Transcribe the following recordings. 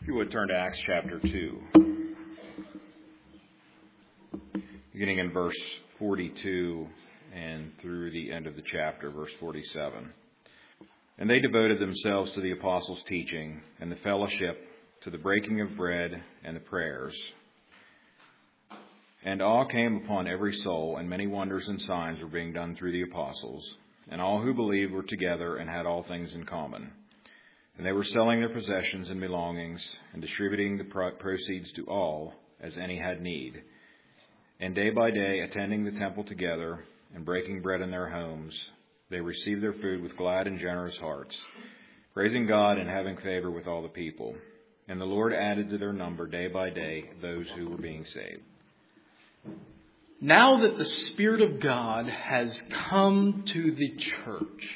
If you would turn to Acts chapter 2, beginning in verse 42 and through the end of the chapter, verse 47. And they devoted themselves to the apostles' teaching and the fellowship, to the breaking of bread and the prayers. And awe came upon every soul, and many wonders and signs were being done through the apostles. And all who believed were together and had all things in common. And they were selling their possessions and belongings and distributing the proceeds to all as any had need. And day by day, attending the temple together and breaking bread in their homes, they received their food with glad and generous hearts, praising God and having favor with all the people. And the Lord added to their number day by day those who were being saved. Now that the Spirit of God has come to the church,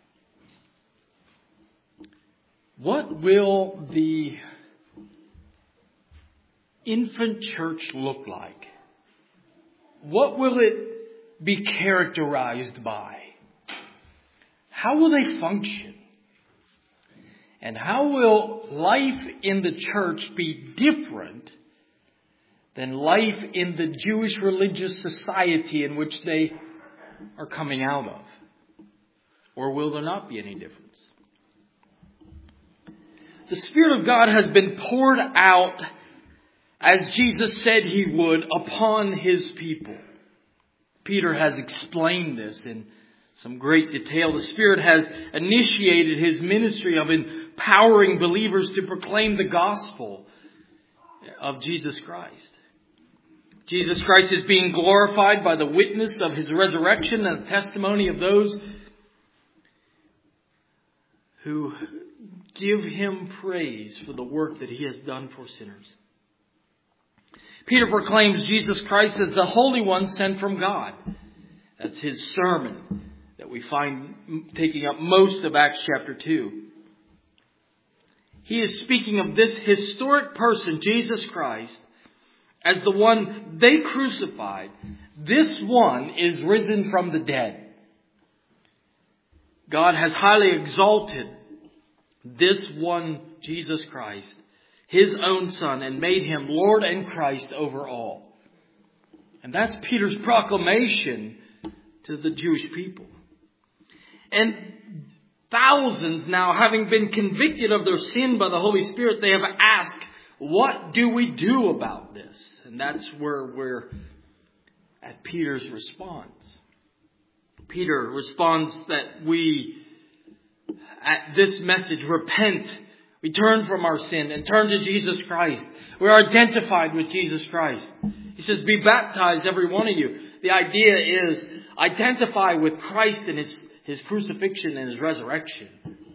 what will the infant church look like? What will it be characterized by? How will they function? And how will life in the church be different than life in the Jewish religious society in which they are coming out of? Or will there not be any difference? The Spirit of God has been poured out, as Jesus said He would, upon His people. Peter has explained this in some great detail. The Spirit has initiated His ministry of empowering believers to proclaim the gospel of Jesus Christ. Jesus Christ is being glorified by the witness of His resurrection and the testimony of those who give Him praise for the work that He has done for sinners. Peter proclaims Jesus Christ as the Holy One sent from God. That's his sermon that we find taking up most of Acts chapter 2. He is speaking of this historic person, Jesus Christ, as the one they crucified. This one is risen from the dead. God has highly exalted this one, Jesus Christ, His own Son, and made Him Lord and Christ over all. And that's Peter's proclamation to the Jewish people. And thousands now, having been convicted of their sin by the Holy Spirit, they have asked, what do we do about this? And that's where we're at Peter's response. Peter responds that we, at this message, repent. We turn from our sin and turn to Jesus Christ. We're identified with Jesus Christ. He says, be baptized, every one of you. The idea is identify with Christ and His crucifixion and His resurrection.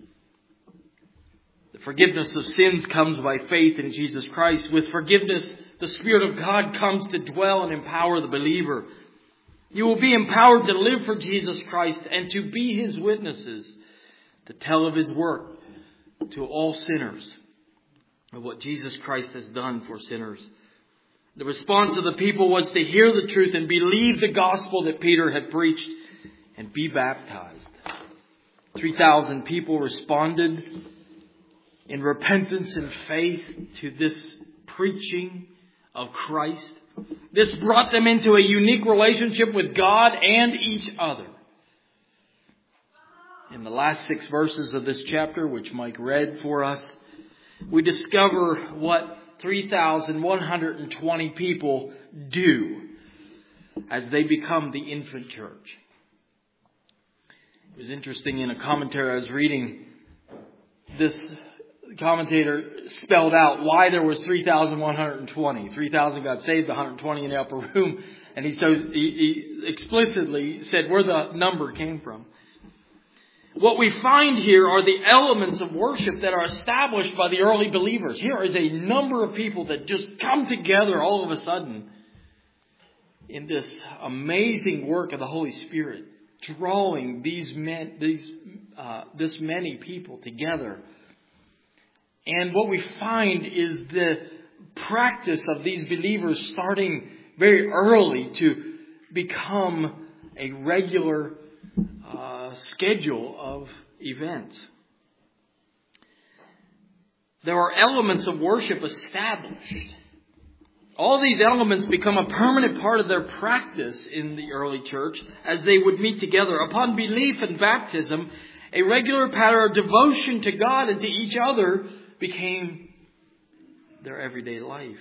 The forgiveness of sins comes by faith in Jesus Christ. With forgiveness, the Spirit of God comes to dwell and empower the believer. You will be empowered to live for Jesus Christ and to be His witnesses, to tell of His work to all sinners, of what Jesus Christ has done for sinners. The response of the people was to hear the truth and believe the gospel that Peter had preached and be baptized. 3,000 people responded in repentance and faith to this preaching of Christ. This brought them into a unique relationship with God and each other. In the last 6 verses of this chapter, which Mike read for us, we discover what 3,120 people do as they become the infant church. It was interesting, in a commentary I was reading, this commentator spelled out why there was 3,120. 3,000 got saved, 120 in the upper room, and he explicitly said where the number came from. What we find here are the elements of worship that are established by the early believers. Here is a number of people that just come together all of a sudden in this amazing work of the Holy Spirit, drawing this many people together. And what we find is the practice of these believers starting very early to become a regular schedule of events. there are elements of worship established. All these elements become a permanent part of their practice in the early church as they would meet together. Upon belief and baptism, a regular pattern of devotion to God and to each other became their everyday life.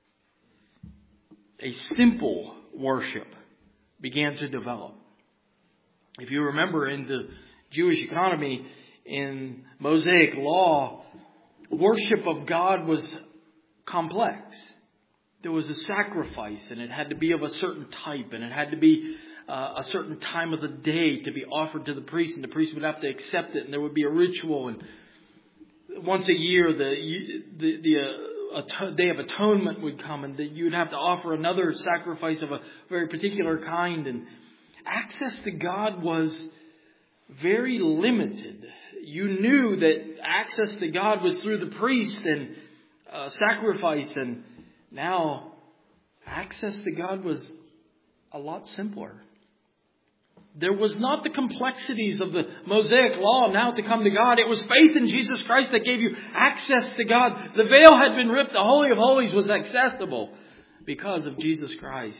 A simple worship began to develop. If you remember in the Jewish economy, in Mosaic law, worship of God was complex. There was a sacrifice, and it had to be of a certain type, and it had to be a certain time of the day to be offered to the priest, and the priest would have to accept it, and there would be a ritual. And once a year, the Day of Atonement would come, and you would have to offer another sacrifice of a very particular kind. And access to God was very limited. You knew that access to God was through the priest and sacrifice, and now access to God was a lot simpler. There was not the complexities of the Mosaic law now to come to God. It was faith in Jesus Christ that gave you access to God. The veil had been ripped. The Holy of Holies was accessible because of Jesus Christ.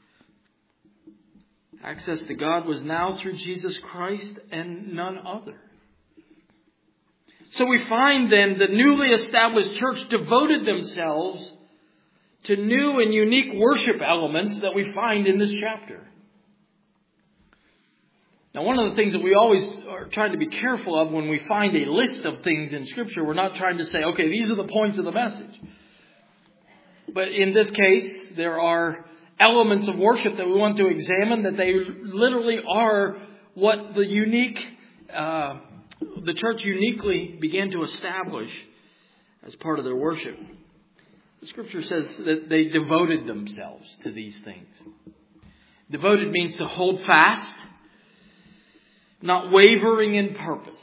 Access to God was now through Jesus Christ and none other. So we find then the newly established church devoted themselves to new and unique worship elements that we find in this chapter. Now, one of the things that we always are trying to be careful of when we find a list of things in Scripture, we're not trying to say, okay, these are the points of the message. But in this case, there are elements of worship that we want to examine, that they literally are what the church uniquely began to establish as part of their worship. The Scripture says that they devoted themselves to these things. Devoted means to hold fast, not wavering in purpose.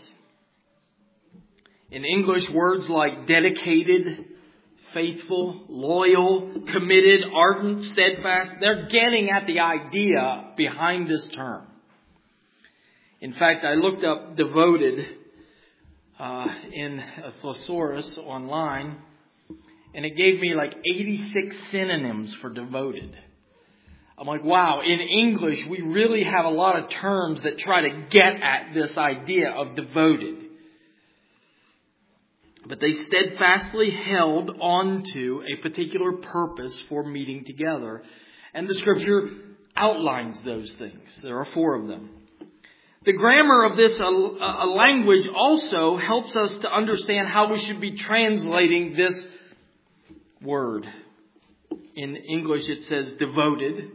In English, words like dedicated, faithful, loyal, committed, ardent, steadfast, they're getting at the idea behind this term. In fact, I looked up devoted in a thesaurus online, and it gave me like 86 synonyms for devoted. I'm like, wow, in English, we really have a lot of terms that try to get at this idea of devoted. But they steadfastly held on to a particular purpose for meeting together. And the Scripture outlines those things. There are 4 of them. The grammar of this language also helps us to understand how we should be translating this word. In English, it says devoted.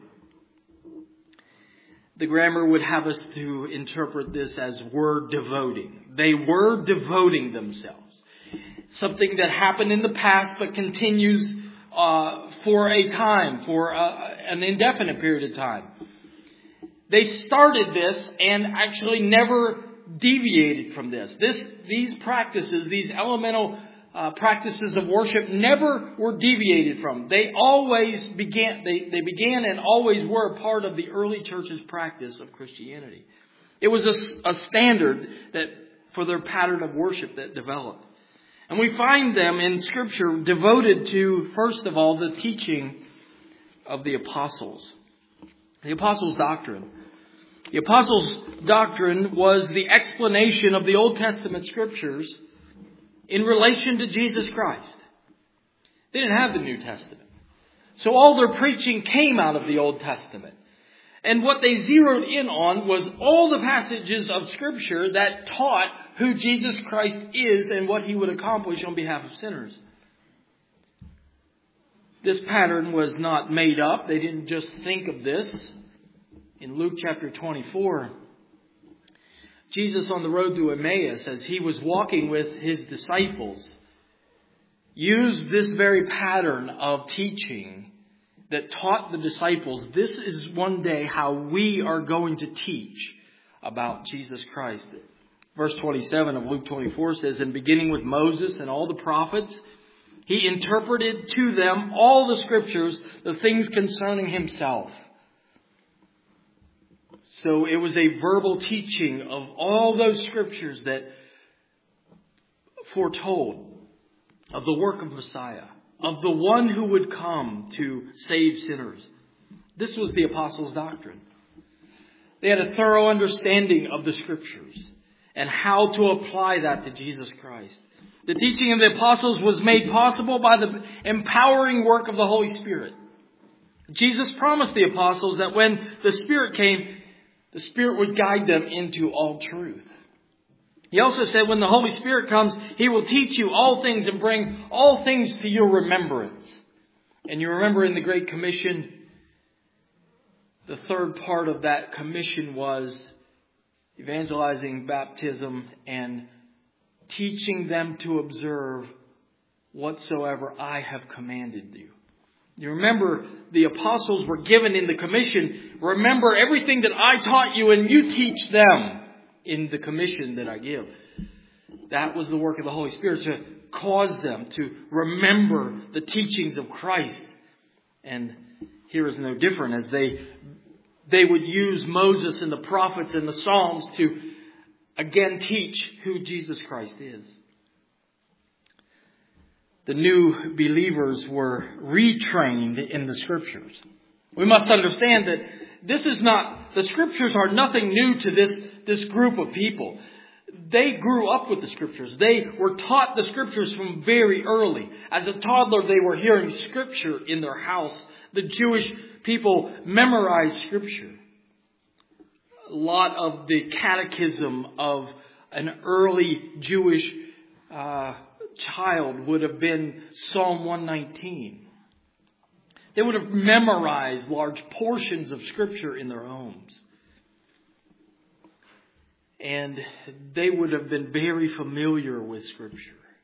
The grammar would have us to interpret this as were devoting. They were devoting themselves. Something that happened in the past but continues for a time, for an indefinite period of time. They started this and actually never deviated from this. These practices, these elemental practices of worship never were deviated from. They always began, they began and always were a part of the early church's practice of Christianity. It was a standard that for their pattern of worship that developed. And we find them in Scripture devoted to, first of all, the teaching of the apostles. The apostles' doctrine. The apostles' doctrine was the explanation of the Old Testament Scriptures in relation to Jesus Christ. They didn't have the New Testament. So all their preaching came out of the Old Testament. And what they zeroed in on was all the passages of Scripture that taught who Jesus Christ is and what He would accomplish on behalf of sinners. This pattern was not made up. They didn't just think of this. In Luke chapter 24, Jesus on the road to Emmaus, as He was walking with His disciples, used this very pattern of teaching that taught the disciples, this is one day how we are going to teach about Jesus Christ. Verse 27 of Luke 24 says, and beginning with Moses and all the prophets, He interpreted to them all the Scriptures, the things concerning Himself. So it was a verbal teaching of all those Scriptures that foretold of the work of Messiah, of the one who would come to save sinners. This was the apostles' doctrine. They had a thorough understanding of the Scriptures and how to apply that to Jesus Christ. The teaching of the apostles was made possible by the empowering work of the Holy Spirit. Jesus promised the apostles that when the Spirit came, the Spirit would guide them into all truth. He also said when the Holy Spirit comes, He will teach you all things and bring all things to your remembrance. And you remember in the Great Commission, the third part of that commission was evangelizing, baptism, and teaching them to observe whatsoever I have commanded you. You remember the apostles were given in the commission, remember everything that I taught you and you teach them in the commission that I give. That was the work of the Holy Spirit to cause them to remember the teachings of Christ. And here is no different, as they would use Moses and the prophets and the Psalms to again teach who Jesus Christ is. The new believers were retrained in the Scriptures. We must understand that the Scriptures are nothing new to this group of people. They grew up with the Scriptures. They were taught the Scriptures from very early. As a toddler, they were hearing Scripture in their house. The Jewish people memorized Scripture. A lot of the catechism of an early Jewish child would have been Psalm 119. They would have memorized large portions of Scripture in their homes. And they would have been very familiar with Scripture.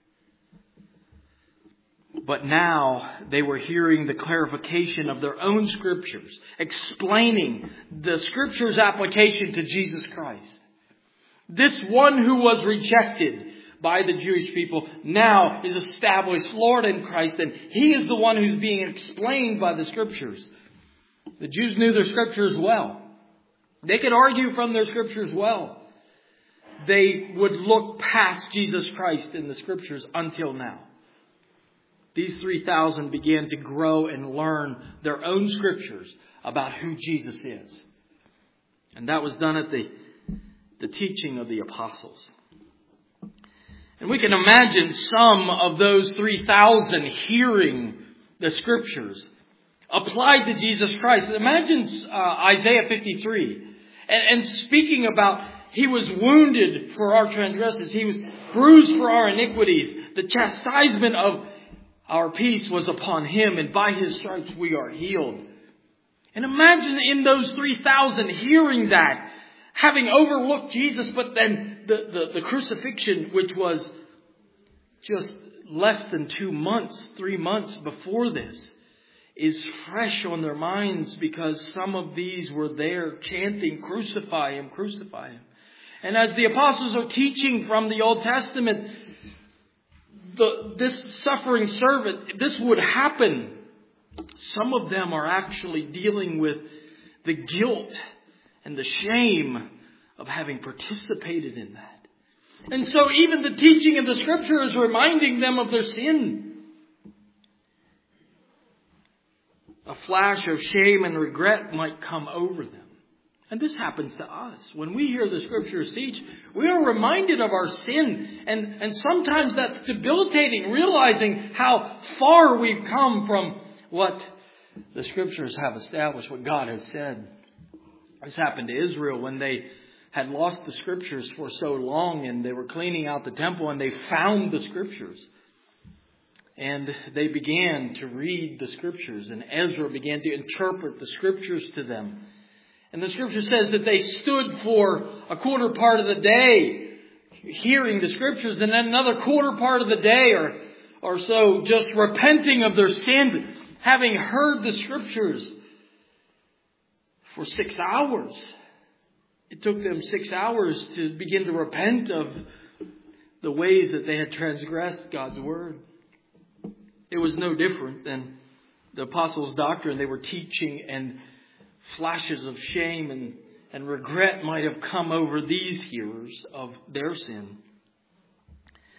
But now they were hearing the clarification of their own Scriptures, explaining the Scripture's application to Jesus Christ. This one who was rejected by the Jewish people now is established Lord in Christ, and He is the one who's being explained by the Scriptures. The Jews knew their Scriptures well. They could argue from their Scriptures well. They would look past Jesus Christ in the Scriptures until now. These 3,000 began to grow and learn their own Scriptures about who Jesus is. And that was done at the teaching of the apostles. And we can imagine some of those 3,000 hearing the Scriptures applied to Jesus Christ. Imagine Isaiah 53 and speaking about He was wounded for our transgressions. He was bruised for our iniquities. The chastisement of our peace was upon Him, and by His stripes we are healed. And imagine in those 3,000 hearing that, having overlooked Jesus, but then the crucifixion, which was just less than 3 months before this, is fresh on their minds because some of these were there chanting, "Crucify Him, crucify Him." And as the apostles are teaching from the Old Testament, this suffering servant, this would happen. Some of them are actually dealing with the guilt and the shame of having participated in that. And so even the teaching of the Scripture is reminding them of their sin. A flash of shame and regret might come over them. And this happens to us. When we hear the Scriptures teach, we are reminded of our sin. And sometimes that's debilitating, realizing how far we've come from what the Scriptures have established, what God has said. This happened to Israel when they had lost the Scriptures for so long, and they were cleaning out the temple, and they found the Scriptures. And they began to read the Scriptures, and Ezra began to interpret the Scriptures to them. And the Scripture says that they stood for a quarter part of the day hearing the Scriptures, and then another quarter part of the day or so just repenting of their sin, having heard the Scriptures for 6 hours. It took them 6 hours to begin to repent of the ways that they had transgressed God's Word. It was no different than the apostles' doctrine. They were teaching, and flashes of shame and regret might have come over these hearers of their sin.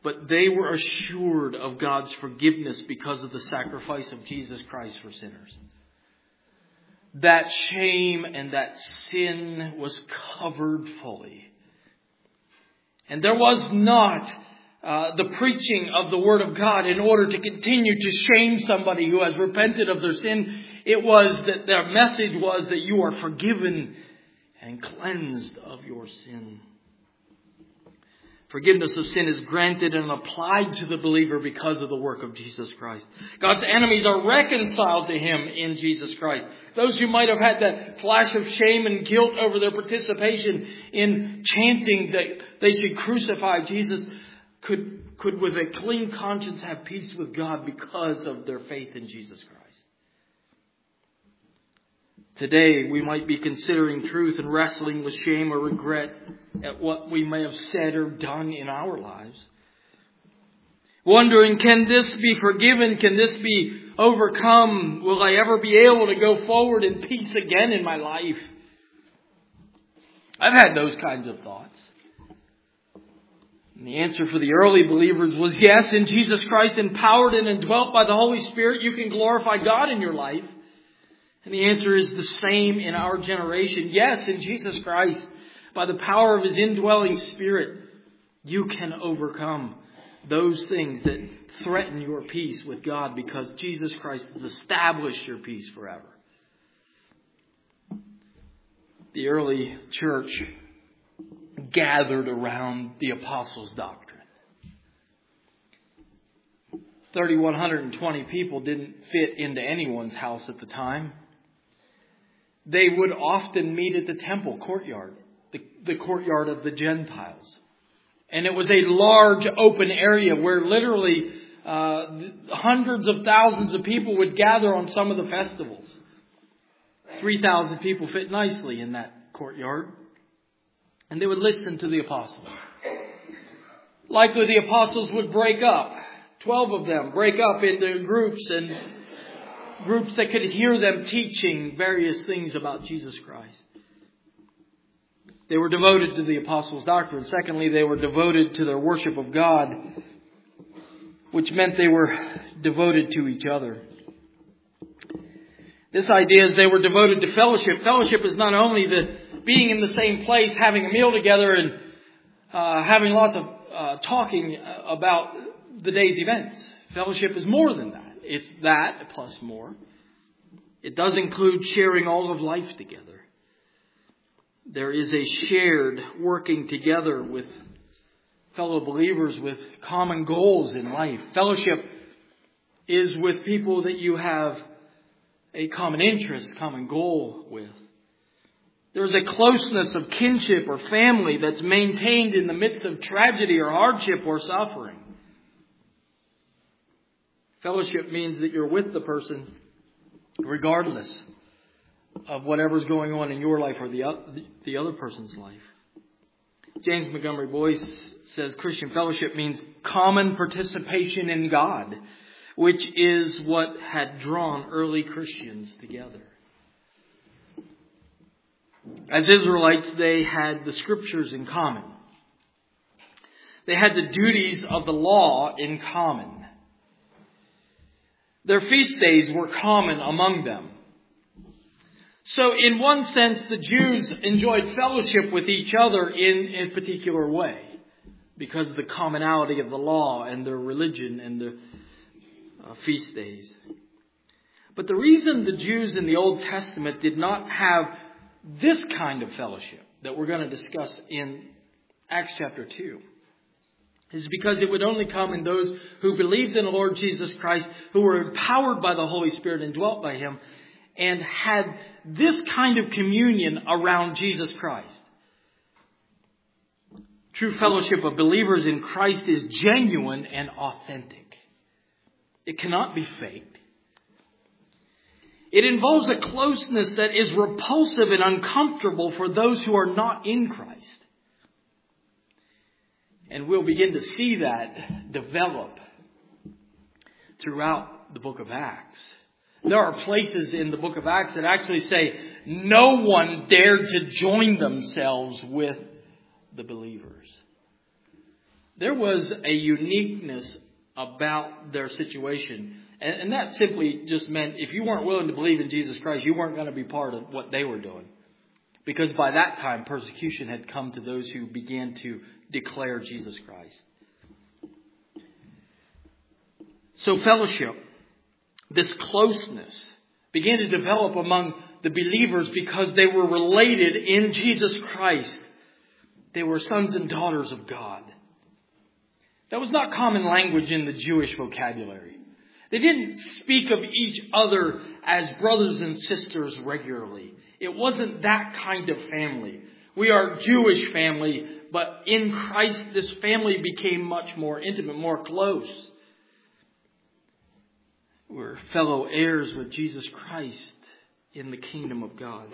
but they were assured of God's forgiveness because of the sacrifice of Jesus Christ for sinners. That shame and that sin was covered fully. And there was not the preaching of the Word of God in order to continue to shame somebody who has repented of their sin. It was that their message was that you are forgiven and cleansed of your sin. Forgiveness of sin is granted and applied to the believer because of the work of Jesus Christ. God's enemies are reconciled to Him in Jesus Christ. Those who might have had that flash of shame and guilt over their participation in chanting that they should crucify Jesus could with a clean conscience have peace with God because of their faith in Jesus Christ. Today, we might be considering truth and wrestling with shame or regret at what we may have said or done in our lives. Wondering, can this be forgiven? Can this be overcome? Will I ever be able to go forward in peace again in my life? I've had those kinds of thoughts. And the answer for the early believers was yes, in Jesus Christ, empowered and indwelt by the Holy Spirit, you can glorify God in your life. And the answer is the same in our generation. Yes, in Jesus Christ, by the power of His indwelling Spirit, you can overcome those things that threaten your peace with God because Jesus Christ has established your peace forever. The early church gathered around the apostles' doctrine. 3,120 people didn't fit into anyone's house at the time. They would often meet at the temple courtyard, the courtyard of the Gentiles. And it was a large open area where literally hundreds of thousands of people would gather on some of the festivals. 3,000 people fit nicely in that courtyard. And they would listen to the apostles. Likely the apostles would break up. 12 of them break up into groups and groups that could hear them teaching various things about Jesus Christ. They were devoted to the apostles' doctrine. Secondly, they were devoted to their worship of God, which meant they were devoted to each other. This idea is they were devoted to fellowship. Fellowship is not only the being in the same place, having a meal together, and having lots of talking about the day's events. Fellowship is more than that. It's that plus more. It does include sharing all of life together. There is a shared working together with fellow believers with common goals in life. Fellowship is with people that you have a common interest, common goal with. There's a closeness of kinship or family that's maintained in the midst of tragedy or hardship or suffering. Fellowship means that you're with the person regardless of whatever's going on in your life or the other person's life. James Montgomery Boyce says Christian fellowship means common participation in God, which is what had drawn early Christians together. As Israelites, they had the Scriptures in common. They had the duties of the law in common. Their feast days were common among them. So in one sense, the Jews enjoyed fellowship with each other in a particular way because of the commonality of the law and their religion and the feast days. But the reason the Jews in the Old Testament did not have this kind of fellowship that we're going to discuss in Acts chapter 2 is because it would only come in those who believed in the Lord Jesus Christ, who were empowered by the Holy Spirit and dwelt by Him, and had this kind of communion around Jesus Christ. True fellowship of believers in Christ is genuine and authentic. It cannot be faked. It involves a closeness that is repulsive and uncomfortable for those who are not in Christ. And we'll begin to see that develop throughout the book of Acts. There are places in the book of Acts that actually say no one dared to join themselves with the believers. there was a uniqueness about their situation. And that simply just meant if you weren't willing to believe in Jesus Christ, you weren't going to be part of what they were doing. Because by that time, persecution had come to those who began to declare Jesus Christ. So fellowship, this closeness, began to develop among the believers because they were related in Jesus Christ. They were sons and daughters of God. That was not common language in the Jewish vocabulary. They didn't speak of each other as brothers and sisters regularly. It wasn't that kind of family. We are a Jewish family, but in Christ this family became much more intimate, more close. We're fellow heirs with Jesus Christ in the kingdom of God.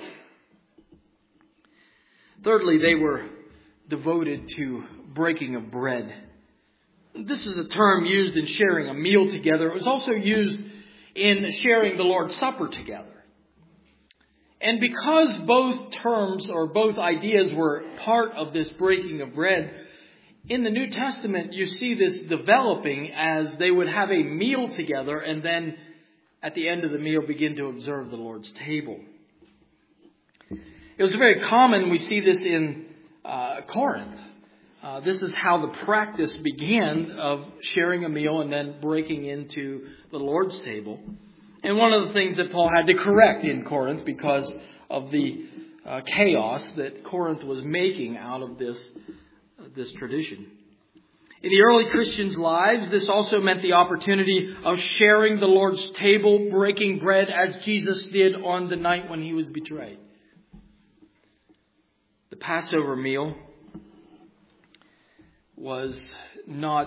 Thirdly, they were devoted to breaking of bread. This is a term used in sharing a meal together. It was also used in sharing the Lord's Supper together. And because both terms or both ideas were part of this breaking of bread, in the New Testament you see this developing as they would have a meal together and then at the end of the meal begin to observe the Lord's table. It was very common, we see this in Corinth. This is how the practice began of sharing a meal and then breaking into the Lord's table. And one of the things that Paul had to correct in Corinth because of the chaos that Corinth was making out of this tradition. In the early Christians' lives, this also meant the opportunity of sharing the Lord's table, breaking bread as Jesus did on the night when he was betrayed. The Passover meal was not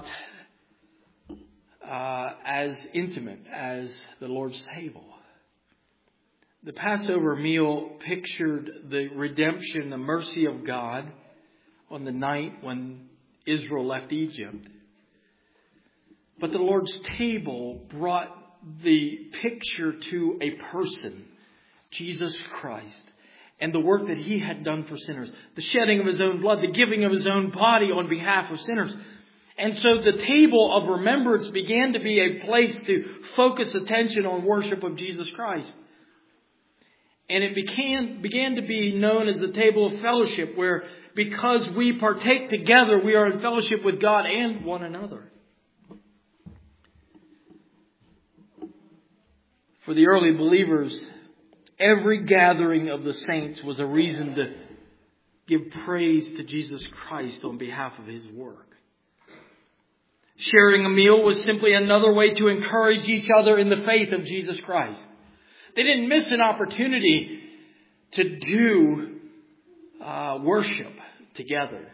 as intimate as the Lord's table. The Passover meal pictured the redemption, the mercy of God on the night when Israel left Egypt. But the Lord's table brought the picture to a person, Jesus Christ, and the work that he had done for sinners, the shedding of his own blood, the giving of his own body on behalf of sinners. And so the table of remembrance began to be a place to focus attention on worship of Jesus Christ. And it began to be known as the table of fellowship, where because we partake together, we are in fellowship with God and one another. For the early believers, every gathering of the saints was a reason to give praise to Jesus Christ on behalf of his work. Sharing a meal was simply another way to encourage each other in the faith of Jesus Christ. They didn't miss an opportunity to do worship together.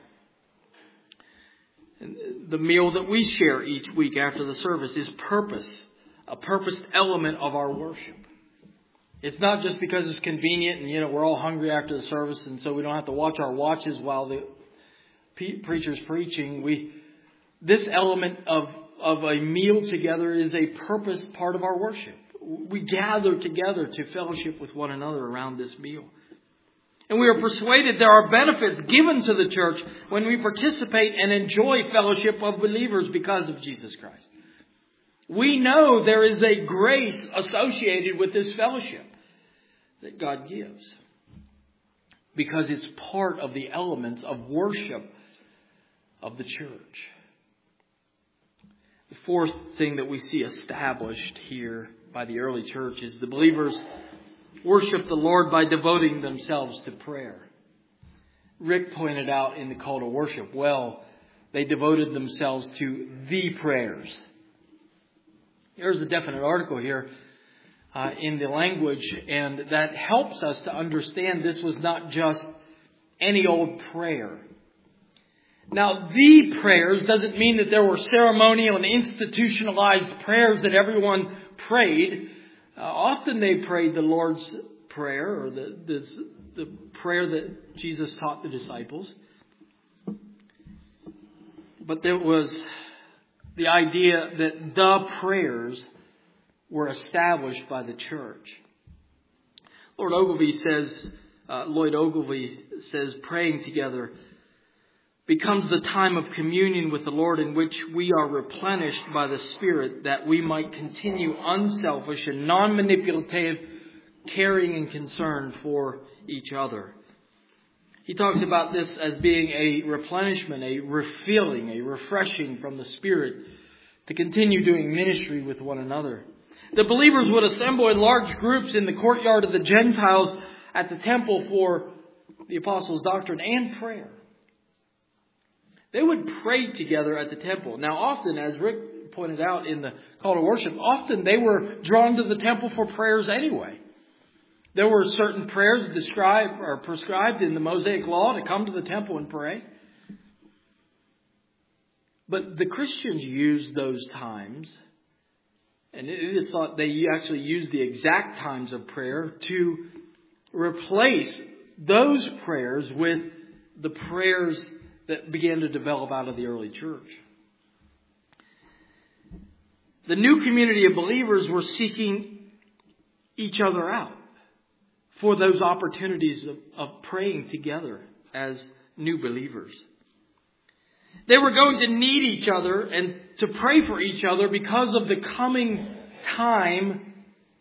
The meal that we share each week after the service is a purposed element of our worship. It's not just because it's convenient and, we're all hungry after the service and so we don't have to watch our watches while the preacher's preaching. This element of a meal together is a purpose part of our worship. We gather together to fellowship with one another around this meal. And we are persuaded there are benefits given to the church when we participate and enjoy fellowship of believers because of Jesus Christ. We know there is a grace associated with this fellowship that God gives, because it's part of the elements of worship of the church. The fourth thing that we see established here by the early church is the believers worship the Lord by devoting themselves to prayer. Rick pointed out in the call to worship, they devoted themselves to the prayers. There's a definite article here in the language, and that helps us to understand this was not just any old prayer. Now, the prayers doesn't mean that there were ceremonial and institutionalized prayers that everyone prayed. Often they prayed the Lord's Prayer, or the prayer that Jesus taught the disciples. But there was the idea that the prayers were established by the church. Lloyd Ogilvie says, praying together becomes the time of communion with the Lord in which we are replenished by the Spirit that we might continue unselfish and non-manipulative caring and concern for each other. He talks about this as being a replenishment, a refilling, a refreshing from the Spirit to continue doing ministry with one another. The believers would assemble in large groups in the courtyard of the Gentiles at the temple for the apostles' doctrine and prayer. They would pray together at the temple. Now often, as Rick pointed out in the call to worship, often they were drawn to the temple for prayers anyway. There were certain prayers described or prescribed in the Mosaic Law to come to the temple and pray. But the Christians used those times, and it is thought they actually used the exact times of prayer to replace those prayers with the prayers that began to develop out of the early church. The new community of believers were seeking each other out for those opportunities of praying together as new believers. They were going to need each other and to pray for each other because of the coming time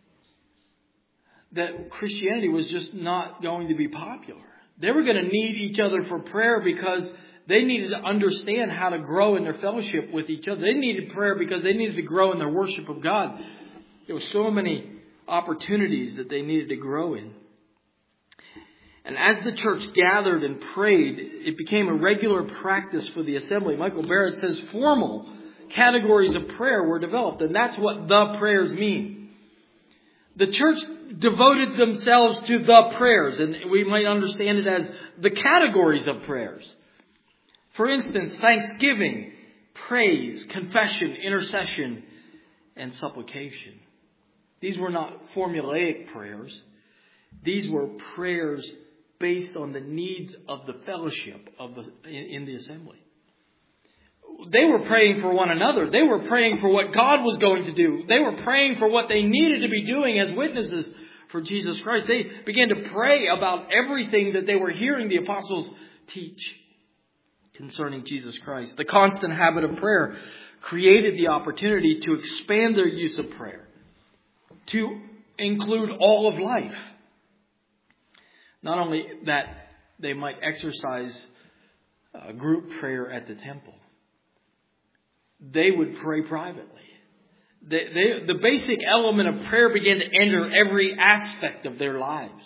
that Christianity was just not going to be popular. They were going to need each other for prayer because they needed to understand how to grow in their fellowship with each other. They needed prayer because they needed to grow in their worship of God. There were so many opportunities that they needed to grow in. And as the church gathered and prayed, it became a regular practice for the assembly. Michael Barrett says formal categories of prayer were developed, and that's what the prayers mean. The church devoted themselves to the prayers, and we might understand it as the categories of prayers. For instance, thanksgiving, praise, confession, intercession, and supplication. These were not formulaic prayers. These were prayers based on the needs of the fellowship in the assembly. They were praying for one another. They were praying for what God was going to do. They were praying for what they needed to be doing as witnesses for Jesus Christ. They began to pray about everything that they were hearing the apostles teach concerning Jesus Christ. The constant habit of prayer created the opportunity to expand their use of prayer, to include all of life. Not only that they might exercise group prayer at the temple, they would pray privately. The basic element of prayer began to enter every aspect of their lives.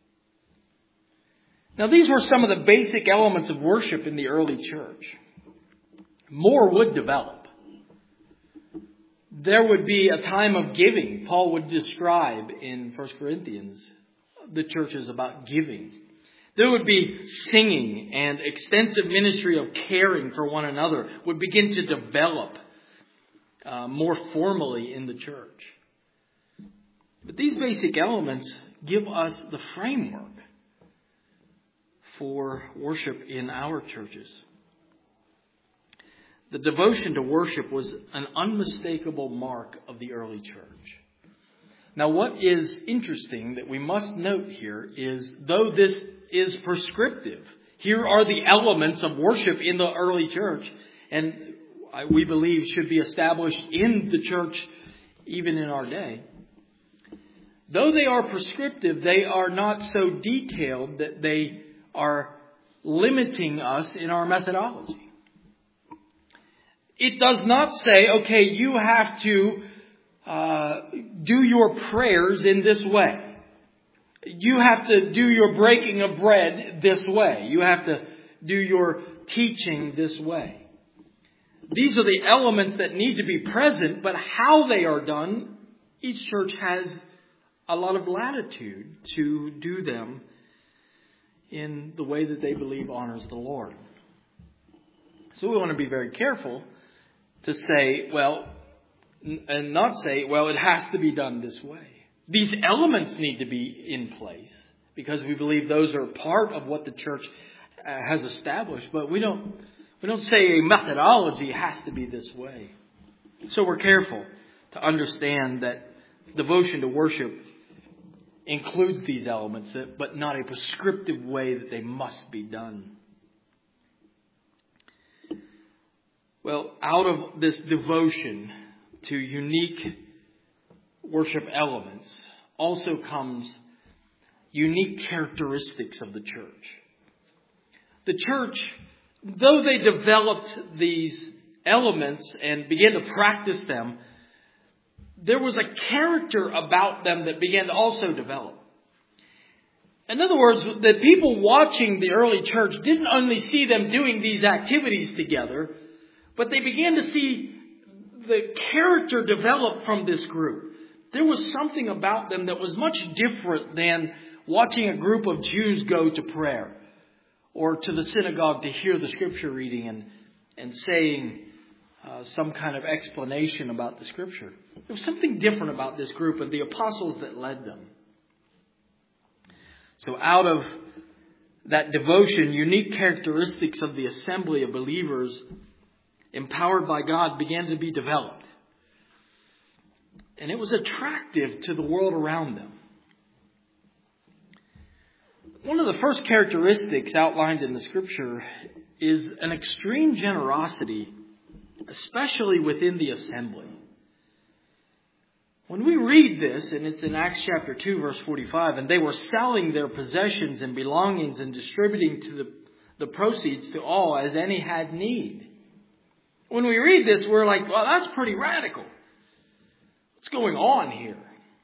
Now, these were some of the basic elements of worship in the early church. More would develop. There would be a time of giving. Paul would describe in 1 Corinthians the churches about giving. There would be singing, and extensive ministry of caring for one another would begin to develop more formally in the church. But these basic elements give us the framework for worship in our churches. The devotion to worship was an unmistakable mark of the early church. Now, what is interesting that we must note here is, though this is prescriptive, here are the elements of worship in the early church, and we believe should be established in the church even in our day. Though they are prescriptive, they are not so detailed that they are limiting us in our methodology. It does not say, okay, you have to do your prayers in this way. You have to do your breaking of bread this way. You have to do your teaching this way. These are the elements that need to be present, but how they are done, each church has a lot of latitude to do them in the way that they believe honors the Lord. So we want to be very careful to say, and not say, it has to be done this way. These elements need to be in place because we believe those are part of what the church has established. But we don't say a methodology has to be this way. So we're careful to understand that devotion to worship includes these elements, but not a prescriptive way that they must be done. Well, out of this devotion to unique worship elements also comes unique characteristics of the church. The church, though they developed these elements and began to practice them, there was a character about them that began to also develop. In other words, the people watching the early church didn't only see them doing these activities together, but they began to see the character develop from this group. There was something about them that was much different than watching a group of Jews go to prayer or to the synagogue to hear the scripture reading and saying some kind of explanation about the scripture. There was something different about this group and the apostles that led them. So out of that devotion, unique characteristics of the assembly of believers empowered by God began to be developed. And it was attractive to the world around them. One of the first characteristics outlined in the scripture is an extreme generosity, especially within the assembly. When we read this, and it's in Acts chapter 2, verse 45, and they were selling their possessions and belongings and distributing to the proceeds to all as any had need. When we read this, we're like, well, that's pretty radical. What's going on here?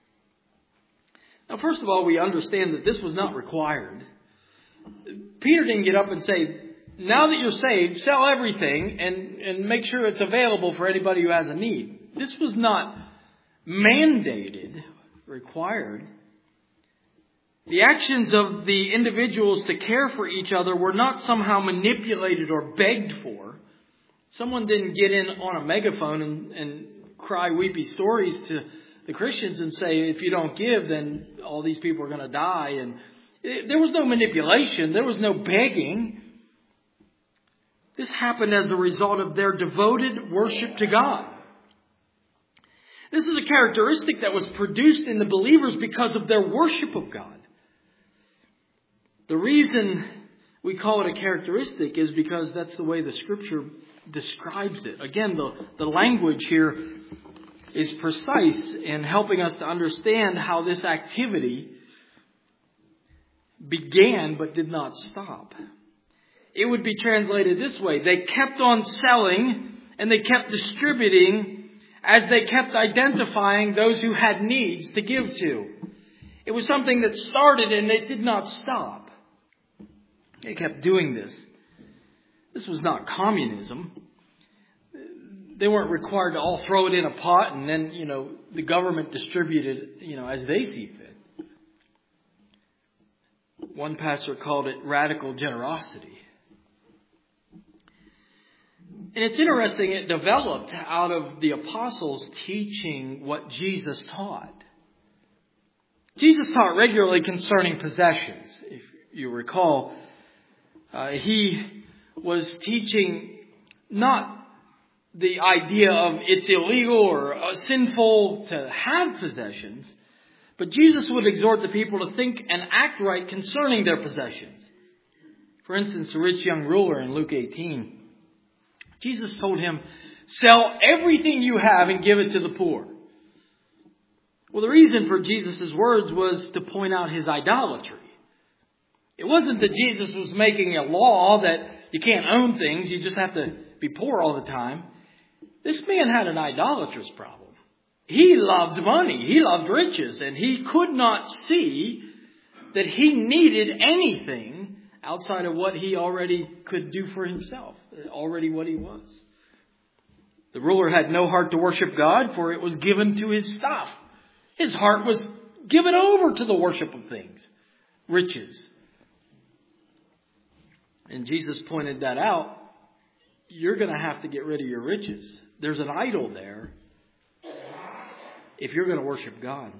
Now, first of all, we understand that this was not required. Peter didn't get up and say, now that you're saved, sell everything and make sure it's available for anybody who has a need. This was not mandated, required. The actions of the individuals to care for each other were not somehow manipulated or begged for. Someone didn't get in on a megaphone and cry weepy stories to the Christians and say, if you don't give, then all these people are going to die. And there was no manipulation. There was no begging. This happened as a result of their devoted worship to God. This is a characteristic that was produced in the believers because of their worship of God. The reason we call it a characteristic is because that's the way the scripture describes it. Again, the language here is precise in helping us to understand how this activity began but did not stop. It would be translated this way. They kept on selling and they kept distributing as they kept identifying those who had needs to give to. It was something that started and it did not stop. They kept doing this. This was not communism. They weren't required to all throw it in a pot and then, the government distributed it, as they see fit. One pastor called it radical generosity. And it's interesting, it developed out of the apostles teaching what Jesus taught. Jesus taught regularly concerning possessions. If you recall, he was teaching not the idea of it's illegal or sinful to have possessions, but Jesus would exhort the people to think and act right concerning their possessions. For instance, the rich young ruler in Luke 18, Jesus told him, sell everything you have and give it to the poor. Well, the reason for Jesus' words was to point out his idolatry. It wasn't that Jesus was making a law that you can't own things, you just have to be poor all the time. This man had an idolatrous problem. He loved money, he loved riches, and he could not see that he needed anything outside of what he already could do for himself, already what he was. The ruler had no heart to worship God, for it was given to his stuff. His heart was given over to the worship of things, riches. And Jesus pointed that out. You're going to have to get rid of your riches. There's an idol there if you're going to worship God.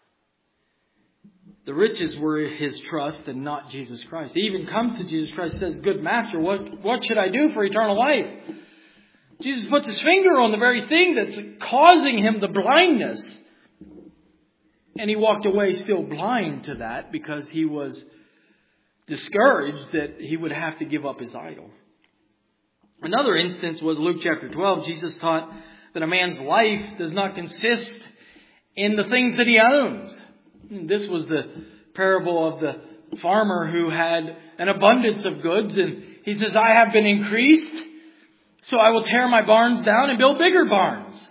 The riches were his trust and not Jesus Christ. He even comes to Jesus Christ and says, good master, what should I do for eternal life? Jesus puts his finger on the very thing that's causing him the blindness. And he walked away still blind to that because he was discouraged that he would have to give up his idol. Another instance was Luke chapter 12. Jesus taught that a man's life does not consist in the things that he owns. And this was the parable of the farmer who had an abundance of goods. And he says, I have been increased, so I will tear my barns down and build bigger barns.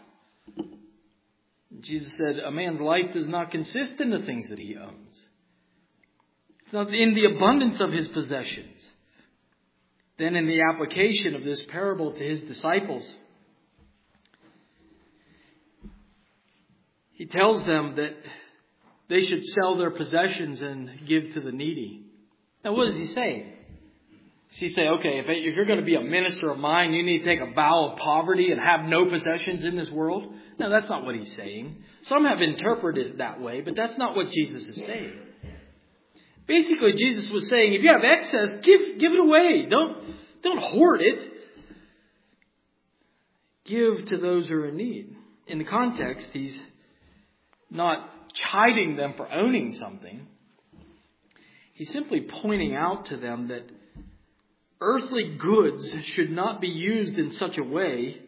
Jesus said, a man's life does not consist in the things that he owns. It's not in the abundance of his possessions. Then in the application of this parable to his disciples, he tells them that they should sell their possessions and give to the needy. Now what does he say? Does he say, okay, if you're going to be a minister of mine, you need to take a vow of poverty and have no possessions in this world? No, that's not what he's saying. Some have interpreted it that way, but that's not what Jesus is saying. Basically, Jesus was saying, if you have excess, give it away. Don't hoard it. Give to those who are in need. In the context, he's not chiding them for owning something. He's simply pointing out to them that earthly goods should not be used in such a way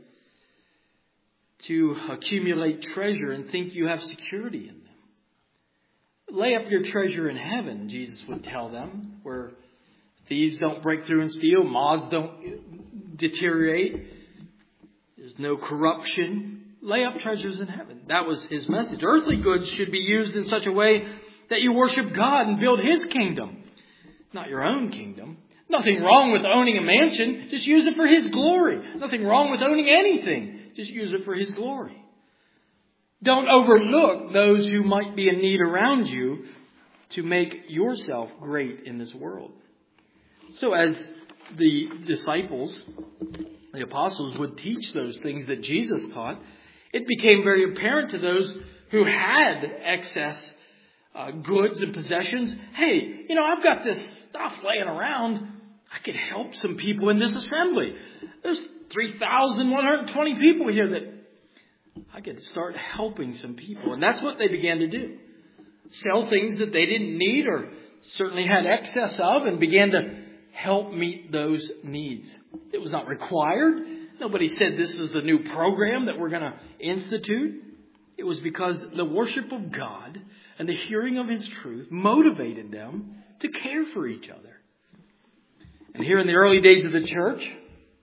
to accumulate treasure and think you have security in them. Lay up your treasure in heaven, Jesus would tell them, where thieves don't break through and steal, moths don't deteriorate, there's no corruption. Lay up treasures in heaven. That was his message. Earthly goods should be used in such a way that you worship God and build his kingdom, not your own kingdom. Nothing wrong with owning a mansion. Just use it for his glory. Nothing wrong with owning anything. Just use it for his glory. Don't overlook those who might be in need around you to make yourself great in this world. So as the disciples, the apostles, would teach those things that Jesus taught, it became very apparent to those who had excess goods and possessions. Hey, I've got this stuff laying around. I could help some people in this assembly. There's 3,120 people here that I could start helping some people. And that's what they began to do. Sell things that they didn't need or certainly had excess of and began to help meet those needs. It was not required. Nobody said this is the new program that we're going to institute. It was because the worship of God and the hearing of his truth motivated them to care for each other. And here in the early days of the church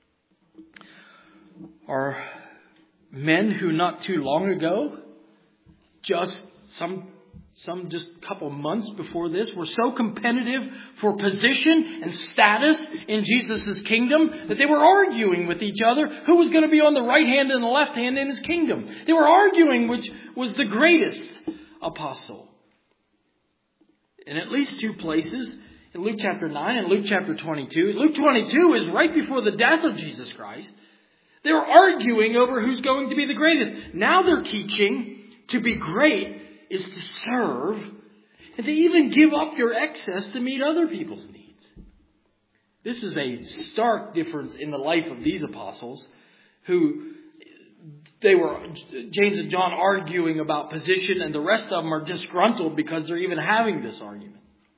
are men who not too long ago, just just a couple months before this, were so competitive for position and status in Jesus' kingdom that they were arguing with each other who was going to be on the right hand and the left hand in his kingdom. They were arguing which was the greatest apostle. In at least two places, in Luke chapter 9 and Luke chapter 22. Luke 22 is right before the death of Jesus Christ. They were arguing over who's going to be the greatest. Now they're teaching to be great is to serve and to even give up your excess to meet other people's needs. This is a stark difference in the life of these apostles who James and John arguing about position, and the rest of them are disgruntled because they're even having this argument.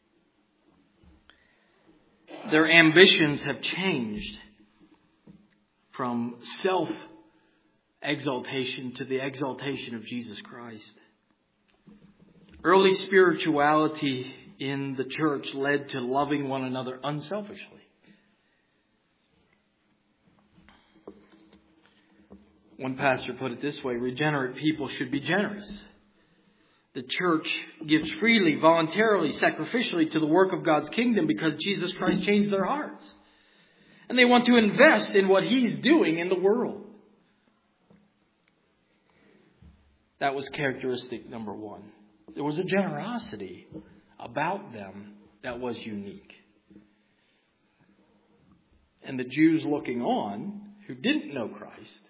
Their ambitions have changed from self-exaltation to the exaltation of Jesus Christ. Early spirituality in the church led to loving one another unselfishly. One pastor put it this way: regenerate people should be generous. The church gives freely, voluntarily, sacrificially to the work of God's kingdom because Jesus Christ changed their hearts. And they want to invest in what he's doing in the world. That was characteristic number one. There was a generosity about them that was unique. And the Jews looking on, who didn't know Christ,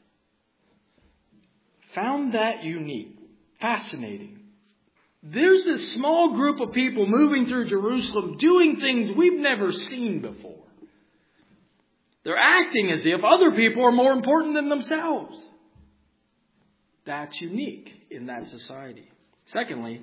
found that unique, fascinating. There's this small group of people moving through Jerusalem doing things we've never seen before. They're acting as if other people are more important than themselves. That's unique in that society. Secondly,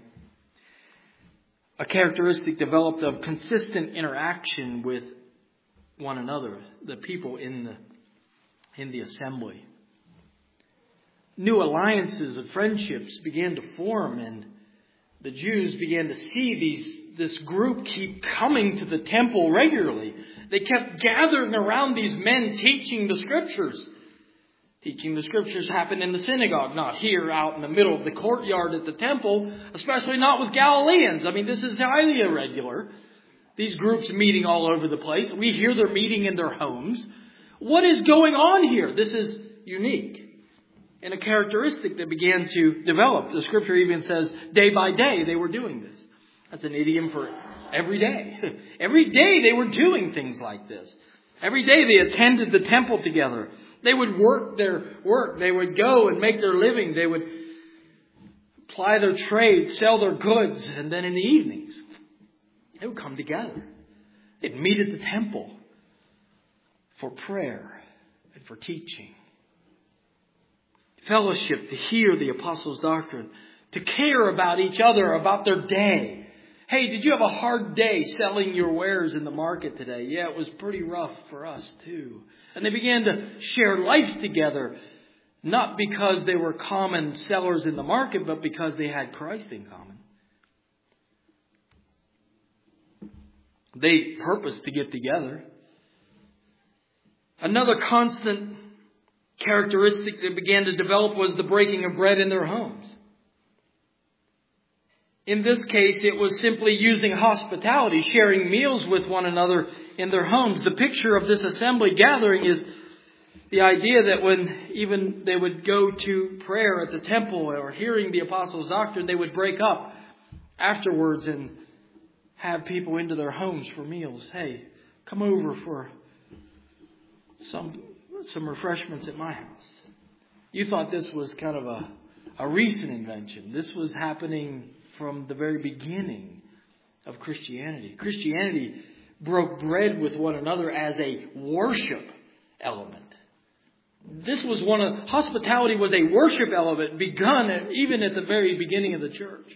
a characteristic developed of consistent interaction with one another, the people in in the assembly. New alliances and friendships began to form, and the Jews began to see this group keep coming to the temple regularly. They kept gathering around these men teaching the Scriptures. Teaching the Scriptures happened in the synagogue, not here out in the middle of the courtyard at the temple, especially not with Galileans. I mean, this is highly irregular. These groups meeting all over the place. We hear they're meeting in their homes. What is going on here? This is unique. And a characteristic that began to develop. The Scripture even says day by day they were doing this. That's an idiom for every day. Every day they were doing things like this. Every day they attended the temple together. They would work their work. They would go and make their living. They would ply their trade, sell their goods. And then in the evenings, they would come together. They'd meet at the temple for prayer and for teaching. Fellowship, to hear the apostles' doctrine, to care about each other, about their day. Hey, did you have a hard day selling your wares in the market today? Yeah, it was pretty rough for us too. And they began to share life together, not because they were common sellers in the market, but because they had Christ in common. They purposed to get together. Another constant characteristic that began to develop was the breaking of bread in their homes. In this case, it was simply using hospitality, sharing meals with one another in their homes. The picture of this assembly gathering is the idea that when even they would go to prayer at the temple or hearing the apostles' doctrine, they would break up afterwards and have people into their homes for meals. Hey, come over for some refreshments at my house. You thought this was kind of a recent invention. This was happening from the very beginning of Christianity. Christianity broke bread with one another as a worship element. Hospitality was a worship element begun even at the very beginning of the church.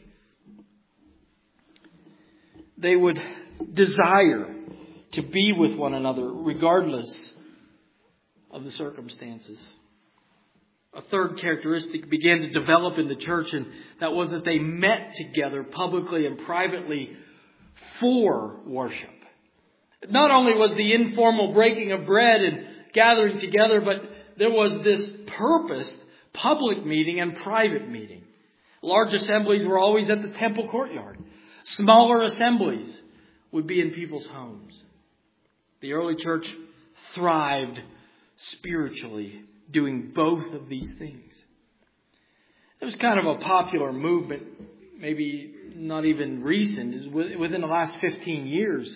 They would desire to be with one another regardless of the circumstances. A third characteristic began to develop in the church, and that was that they met together publicly and privately for worship. Not only was the informal breaking of bread and gathering together, but there was this purposed public meeting and private meeting. Large assemblies were always at the temple courtyard. Smaller assemblies would be in people's homes. The early church thrived spiritually, doing both of these things. It was kind of a popular movement, maybe not even recent, within the last 15 years.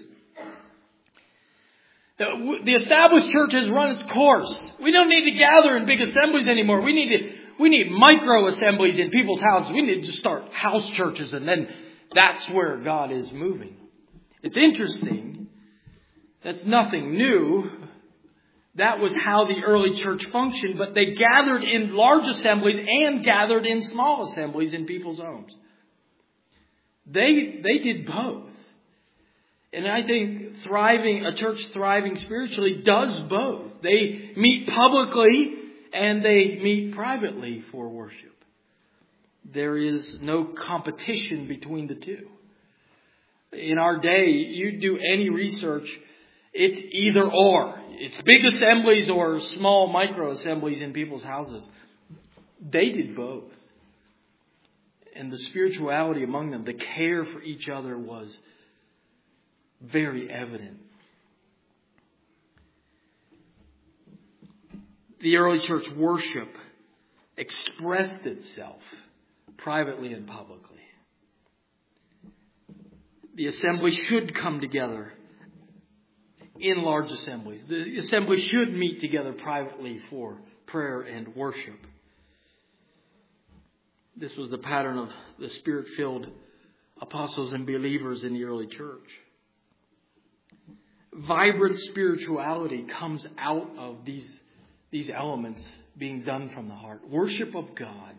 The established church has run its course. We don't need to gather in big assemblies anymore. We need micro assemblies in people's houses. We need to start house churches, and then that's where God is moving. It's interesting. That's nothing new. That was how the early church functioned, but they gathered in large assemblies and gathered in small assemblies in people's homes. They did both. And I think a church thriving spiritually does both. They meet publicly and they meet privately for worship. There is no competition between the two. In our day, you do any research, it's either or. It's big assemblies or small micro assemblies in people's houses. They did both. And the spirituality among them, the care for each other was very evident. The early church worship expressed itself privately and publicly. The assembly should come together in large assemblies. The assembly should meet together privately for prayer and worship. This was the pattern of the Spirit-filled apostles and believers in the early church. Vibrant spirituality comes out of these elements being done from the heart. Worship of God.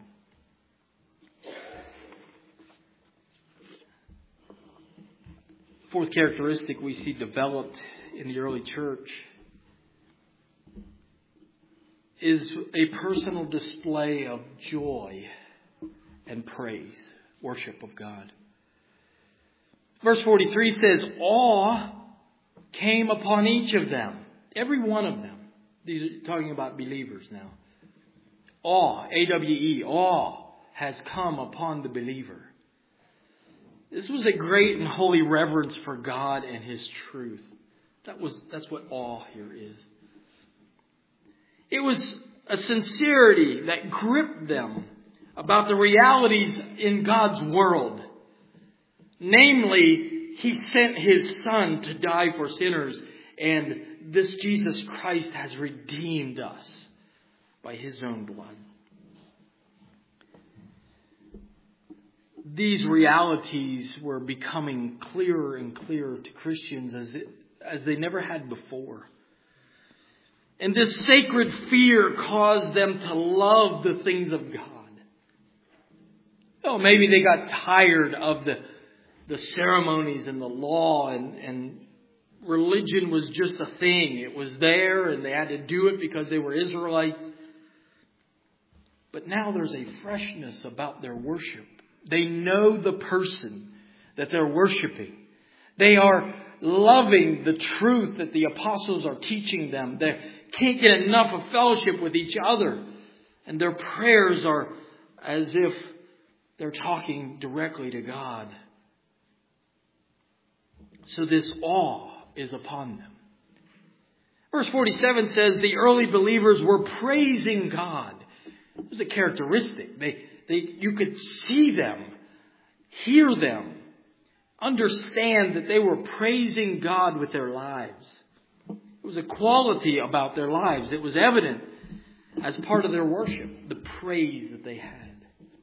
Fourth characteristic we see developed in the early church is a personal display of joy and praise, worship of God. Verse 43 says, awe came upon each of them, every one of them. These are talking about believers now. Awe, A-W-E, awe has come upon the believer. This was a great and holy reverence for God and His truth. That's what awe here is. It was a sincerity that gripped them about the realities in God's world. Namely, He sent His Son to die for sinners, and this Jesus Christ has redeemed us by His own blood. These realities were becoming clearer and clearer to Christians as they never had before. And this sacred fear caused them to love the things of God. Oh, maybe they got tired of the ceremonies and the law, and religion was just a thing. It was there and they had to do it because they were Israelites. But now there's a freshness about their worship. They know the person that they're worshiping. They are loving the truth that the apostles are teaching them. They can't get enough of fellowship with each other. And their prayers are as if they're talking directly to God. So this awe is upon them. Verse 47 says the early believers were praising God. It was a characteristic. You could see them, hear them, understand that they were praising God with their lives. It was a quality about their lives. It was evident as part of their worship, the praise that they had.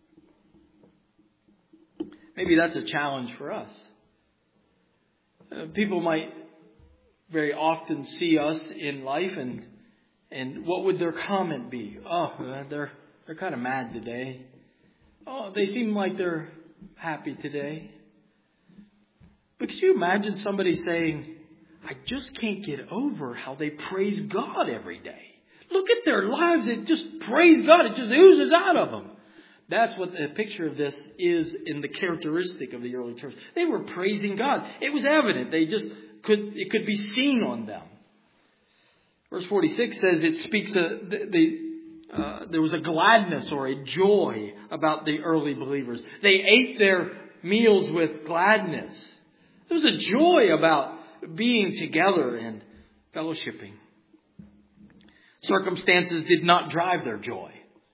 Maybe that's a challenge for us. People might very often see us in life, and what would their comment be? Oh, they're kind of mad today. Oh, they seem like they're happy today. But could you imagine somebody saying, I just can't get over how they praise God every day. Look at their lives. It just praise God. It just oozes out of them. That's what the picture of this is in the characteristic of the early church. They were praising God. It was evident. It could be seen on them. Verse 46 says it speaks there was a gladness or a joy about the early believers. They ate their meals with gladness. There was a joy about being together and fellowshipping. Circumstances did not drive their joy.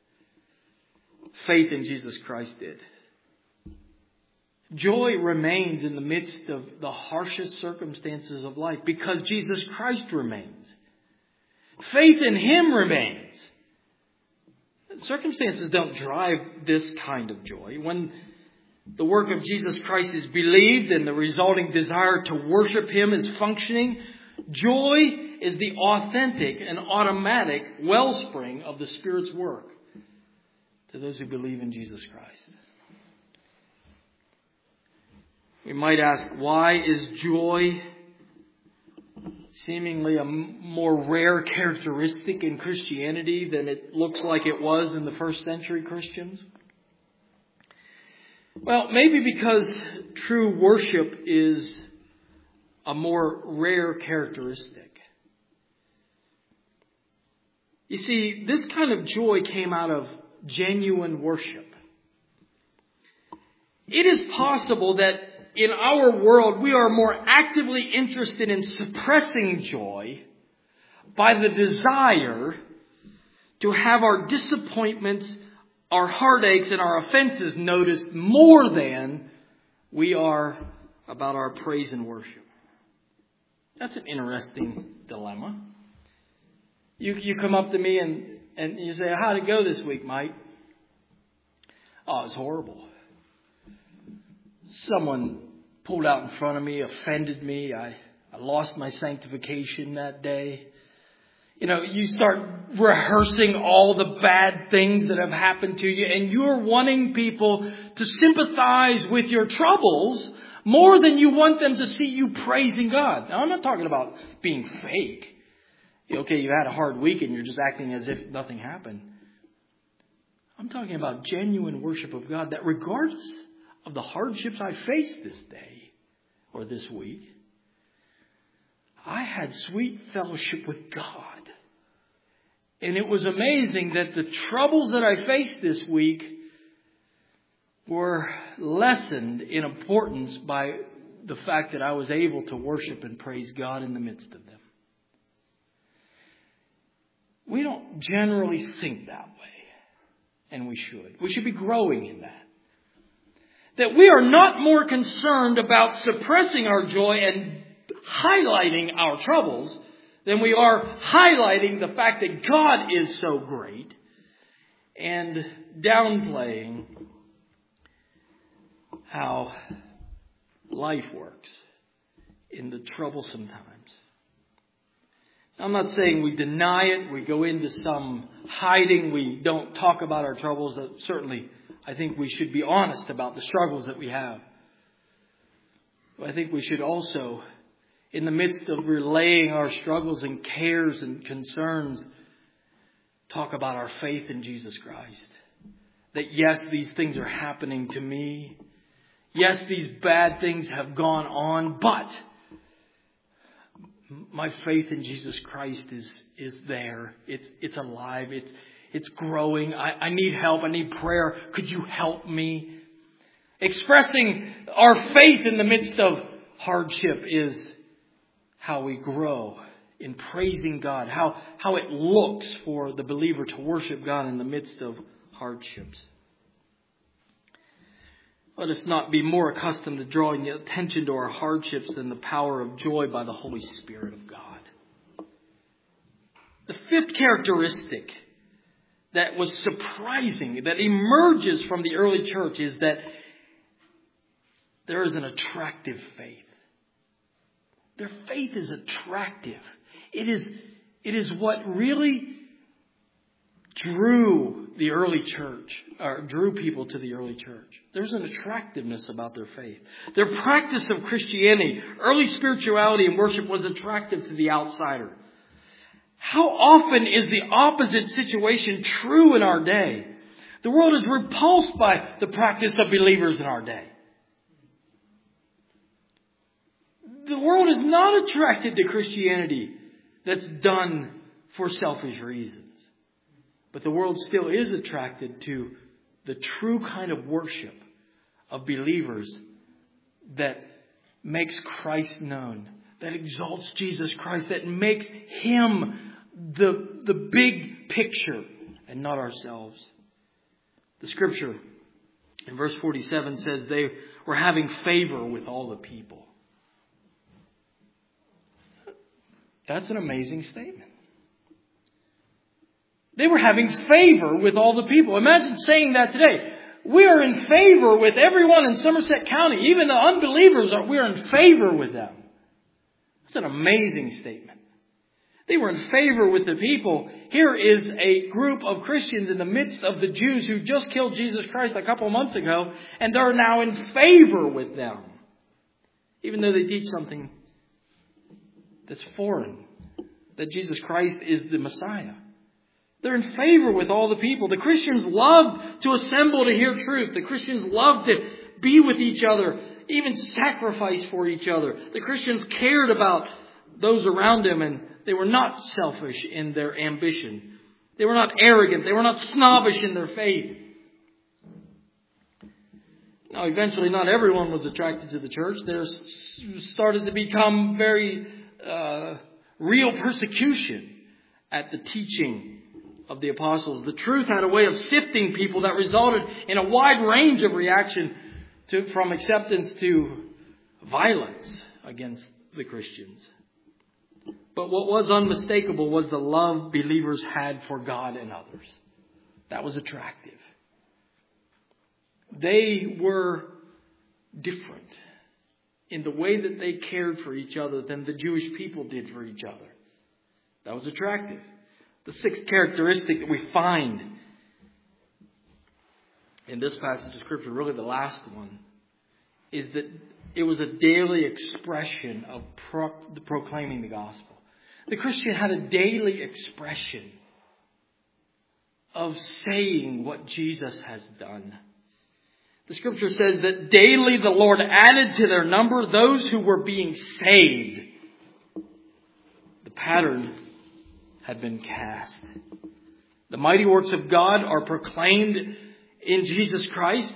Faith in Jesus Christ did. Joy remains in the midst of the harshest circumstances of life because Jesus Christ remains. Faith in Him remains. Circumstances don't drive this kind of joy. When the work of Jesus Christ is believed and the resulting desire to worship Him is functioning, joy is the authentic and automatic wellspring of the Spirit's work to those who believe in Jesus Christ. We might ask, why is joy seemingly a more rare characteristic in Christianity than it looks like it was in the first century Christians? Well, maybe because true worship is a more rare characteristic. You see, this kind of joy came out of genuine worship. It is possible that in our world we are more actively interested in suppressing joy by the desire to have our disappointments, our heartaches, and our offenses noticed more than we are about our praise and worship. That's an interesting dilemma. You come up to me and you say, how'd it go this week, Mike? Oh, it was horrible. Someone pulled out in front of me, offended me. I lost my sanctification that day. You start rehearsing all the bad things that have happened to you, and you're wanting people to sympathize with your troubles more than you want them to see you praising God. Now, I'm not talking about being fake. Okay, you had a hard week and you're just acting as if nothing happened. I'm talking about genuine worship of God, that regardless of the hardships I faced this day or this week, I had sweet fellowship with God. And it was amazing that the troubles that I faced this week were lessened in importance by the fact that I was able to worship and praise God in the midst of them. We don't generally think that way, and we should. We should be growing in that. That we are not more concerned about suppressing our joy and highlighting our troubles than we are highlighting the fact that God is so great and downplaying how life works in the troublesome times. I'm not saying we deny it, we go into some hiding, we don't talk about our troubles. Certainly, I think we should be honest about the struggles that we have. But I think we should also, in the midst of relaying our struggles and cares and concerns, talk about our faith in Jesus Christ. That yes, these things are happening to me. Yes, these bad things have gone on, but my faith in Jesus Christ is there. It's alive. It's growing. I need help. I need prayer. Could you help me? Expressing our faith in the midst of hardship is how we grow in praising God. How it looks for the believer to worship God in the midst of hardships. Let us not be more accustomed to drawing attention to our hardships than the power of joy by the Holy Spirit of God. The fifth characteristic that was surprising, that emerges from the early church, is that there is an attractive faith. Their faith is attractive. It is what really drew the early church, or drew people to the early church. There's an attractiveness about their faith. Their practice of Christianity, early spirituality and worship, was attractive to the outsider. How often is the opposite situation true in our day? The world is repulsed by the practice of believers in our day. The world is not attracted to Christianity that's done for selfish reasons. But the world still is attracted to the true kind of worship of believers that makes Christ known, that exalts Jesus Christ, that makes Him the big picture and not ourselves. The scripture in verse 47 says they were having favor with all the people. That's an amazing statement. They were having favor with all the people. Imagine saying that today. We are in favor with everyone in Somerset County. Even the unbelievers, we are in favor with them. That's an amazing statement. They were in favor with the people. Here is a group of Christians in the midst of the Jews who just killed Jesus Christ a couple of months ago, and they're now in favor with them. Even though they teach something that's foreign, that Jesus Christ is the Messiah. They're in favor with all the people. The Christians loved to assemble to hear truth. The Christians loved to be with each other, even sacrifice for each other. The Christians cared about those around them, and they were not selfish in their ambition. They were not arrogant. They were not snobbish in their faith. Now, eventually, not everyone was attracted to the church. There started to become very real persecution at the teaching of the apostles. The truth had a way of sifting people that resulted in a wide range of reaction from acceptance to violence against the Christians. But what was unmistakable was the love believers had for God and others. That was attractive. They were different in the way that they cared for each other than the Jewish people did for each other. That was attractive. The sixth characteristic that we find in this passage of Scripture, really the last one, is that it was a daily expression of proclaiming the gospel. The Christian had a daily expression of saying what Jesus has done. The Scripture says that daily the Lord added to their number those who were being saved. The pattern had been cast. The mighty works of God are proclaimed in Jesus Christ.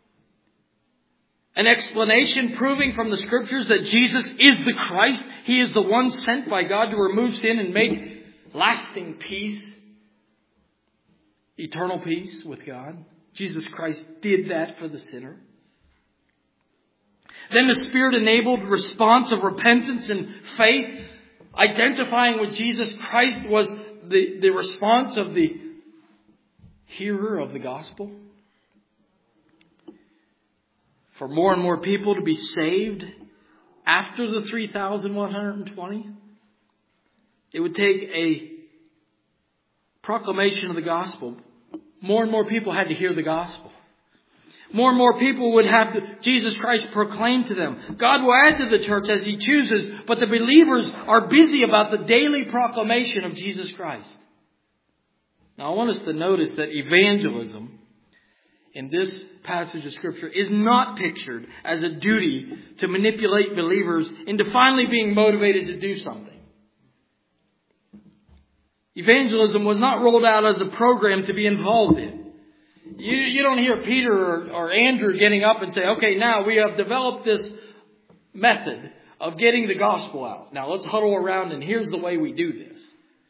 An explanation proving from the Scriptures that Jesus is the Christ. He is the one sent by God to remove sin and make lasting peace. Eternal peace with God. Jesus Christ did that for the sinner. Then the Spirit-enabled response of repentance and faith, identifying with Jesus Christ, was the response of the hearer of the gospel. For more and more people to be saved after the 3,120, it would take a proclamation of the gospel. More and more people had to hear the gospel. More and more people would have Jesus Christ proclaimed to them. God will add to the church as He chooses, but the believers are busy about the daily proclamation of Jesus Christ. Now I want us to notice that evangelism in this passage of Scripture is not pictured as a duty to manipulate believers into finally being motivated to do something. Evangelism was not rolled out as a program to be involved in. You don't hear Peter or Andrew getting up and say, okay, now we have developed this method of getting the gospel out. Now let's huddle around and here's the way we do this.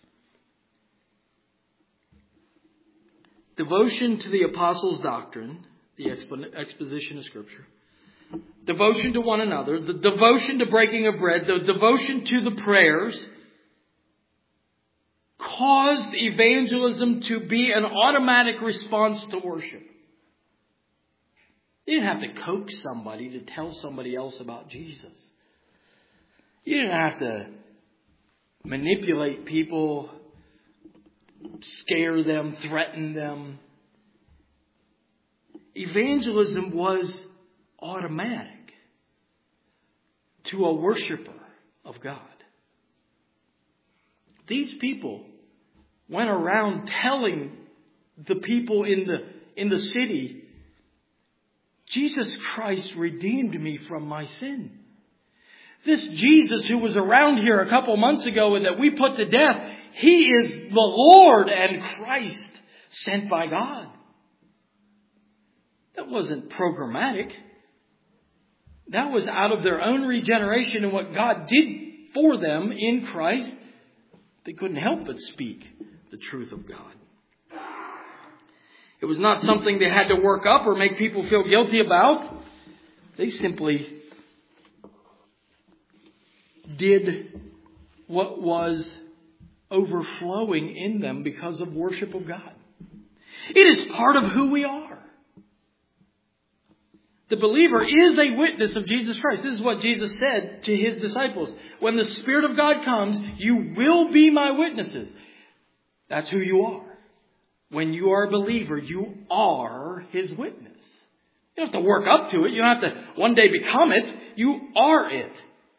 Devotion to the apostles' doctrine, the exposition of Scripture. Devotion to one another. The devotion to breaking of bread. The devotion to the prayers. Caused evangelism to be an automatic response to worship. You didn't have to coax somebody to tell somebody else about Jesus. You didn't have to manipulate people, scare them, threaten them. Evangelism was automatic to a worshiper of God. These people went around telling the people in the city, Jesus Christ redeemed me from my sin. This Jesus who was around here a couple months ago and that we put to death, He is the Lord and Christ sent by God. That wasn't programmatic. That was out of their own regeneration and what God did for them in Christ. They couldn't help but speak the truth of God. It was not something they had to work up or make people feel guilty about. They simply did what was overflowing in them because of worship of God. It is part of who we are. The believer is a witness of Jesus Christ. This is what Jesus said to His disciples. When the Spirit of God comes, you will be my witnesses. That's who you are. When you are a believer, you are His witness. You don't have to work up to it. You don't have to one day become it. You are it.